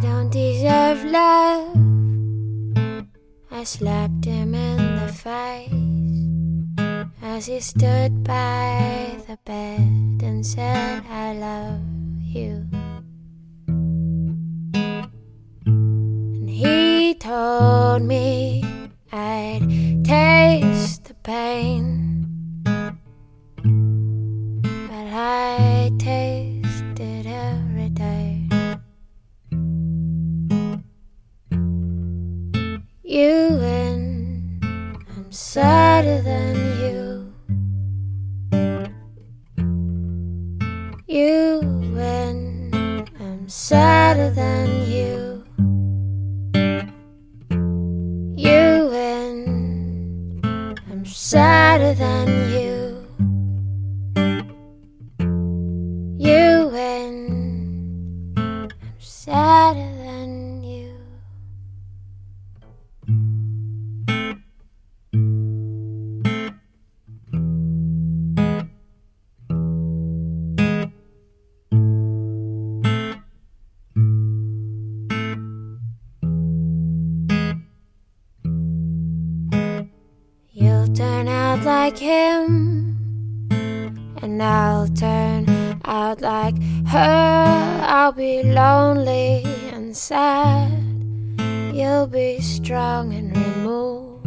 don't deserve love. I slapped him in the face as he stood by the bed and said, I love you. And he told me I'd taste the pain, but I taste it every day. You win, I'm sadder than you. You win, I'm sadder than you. You win, I'm sadder than you. You win, I'm sadder than you. You'll turn out like him, and I'll turn out like her. I'll be lonely and sad. You'll be strong and removed.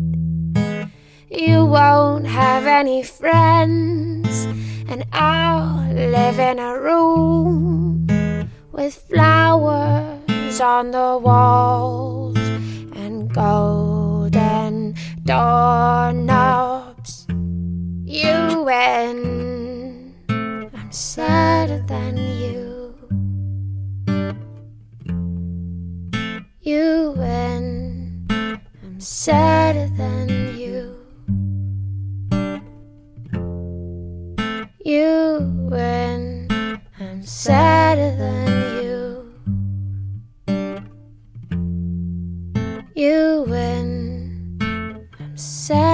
You won't have any friends, and I'll live in a room with flowers on the walls and golden doorknobs. You win, I'm sadder than you. You win, I'm sadder than you. You win, I'm sadder than you. You win, I'm sad.